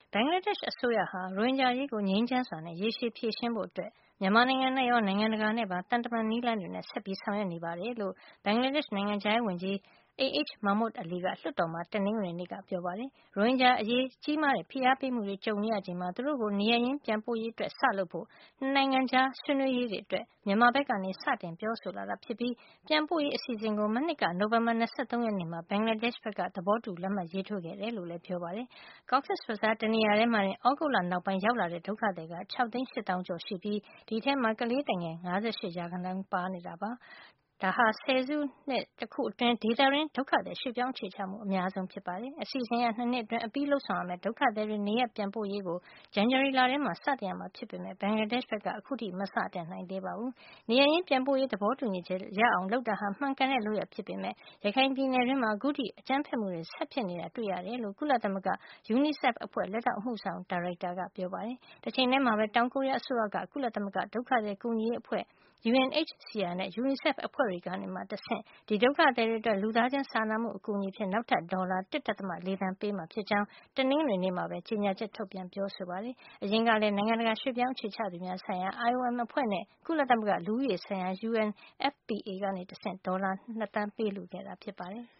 ဘင်္ဂလားဒေ့ရှ်အစိုးရဟာ ရိုဟင်ဂျာအရေးကို ငြိမ်းချမ်းစွာနဲ့ ရေရှည်ဖြေရှင်းဖို့ မြန်မာနိုင်ငံနဲ့ရော နိုင်ငံတကာနဲ့ပါ သံတမန်နည်းလမ်းတွေနဲ့ ဆက်ပြီးဆောင်ရွက်နေတယ်လို့ ဘင်္ဂလားဒေ့ရှ် နိုင်ငံခြားရေးဝန်ကြီး AH Mahmood Ali က လွှတ်တော်မှာ တနင်္ဂနွေနေ့က ပြောပါတယ်။ ရိုဟင်ဂျာအရေး ကြီးမားတဲ့ ဖိအားပေးမှုတွေ ကြုံနေရချိန်မှာ သူတို့ကို နေရပ်ရင်းပြန်ပို့ရေးအတွက် စလုပ်ဖို့ နှစ်နိုင်ငံကြား ဆွေးနွေးရေးတွေအတွက် မြန်မာဘက်က စတင်ပြောဆိုလာတာဖြစ်ပြီး ပြန်ပို့ရေးအစီအစဉ်ကို မနှစ်က နိုဝင်ဘာလ ၂၃ ရက်နေ့မှာ ဘင်္ဂလားဒေ့ရှ်ဘက်က သဘောတူလက်မှတ်ရေးထိုးခဲ့တယ်လို့လည်း ပြောပါတယ်။ Cox's Bazar တနေရာထဲမှာတင် သြဂုတ်လနောက်ပိုင်း ရောက်လာတဲ့ ဒုက္ခသည်က ၆ သိန်း ၈ သောင်းကျော်ရှိပြီး ဒီအထဲမှာ ကလေးသူငယ် ၅၈ % ပါနေတာပါ။ ဒါဟာ ဆယ်စုနှစ်တခုအတွင်း ဒေသတွင်း ဒုက္ခသည် ရွှေ့ပြောင်းအခြေချမှု အများဆုံးဖြစ်ပါတယ်။ အစီအစဉ်အရ 2 နှစ်အတွင်း အပြီးလုပ်ဆောင်ရမယ့် ဒုက္ခသည်တွေ နေရပ်ပြန်ပို့ရေးကို ဇန်နဝါရီလထဲမှာ စတင်ရမှာ ဖြစ်ပေမယ့် ဘင်္ဂလားဒေ့ရှ်ဘက်က အခုထိ မစတင်နိုင်သေးပါဘူး။ နေရပ်ရင်းပြန်ပို့ရေး သဘောတူညီချက်ရအောင် လုပ်တာဟာ မှန်ကန်တဲ့ လုပ်ရပ်ဖြစ်ပေမယ့် ရခိုင်ပြည်နယ်တွင်းမှာ အခုထိ အကြမ်းဖက်မှုတွေ ဆက်ဖြစ်နေတာ တွေ့ရတယ်လို့ ကုလသမဂ္ဂ UNICEF အဖွဲ့ လက်ထောက်အမှုဆောင်ဒါရိုက်တာက ပြောပါတယ်။ တချိန်တည်းမှာပဲ တောင်ကိုရီးယားအစိုးရက ကုလသမဂ္ဂ ဒုက္ခသည်ကူညီရေးအဖွဲ့ UNHCR နဲ့ UNICEF အဖွဲ့တွေကနေတဆင့် ဒီဒုက္ခသည်တွေအတွက် လူသားချင်းစာနာမှု အကူအညီအဖြစ် နောက်ထပ် ဒေါ်လာ ၁.၄ သန်းပေးမှာ ဖြစ်ကြောင်း တနင်္ဂနွေနေ့မှာပဲ ကြေညာချက် ထုတ်ပြန်ပြောဆိုပါတယ်။ အရင်ကလည်း နိုင်ငံတကာ ရွှေ့ပြောင်းအခြေချသူများဆိုင်ရာ IOM အဖွဲ့နဲ့ ကုလသမဂ္ဂ လူဦးရေဆိုင်ရာ UNFPA ကနေတဆင့် ဒေါ်လာ 2 သန်းပေးလှူခဲ့တာ ဖြစ်ပါတယ်။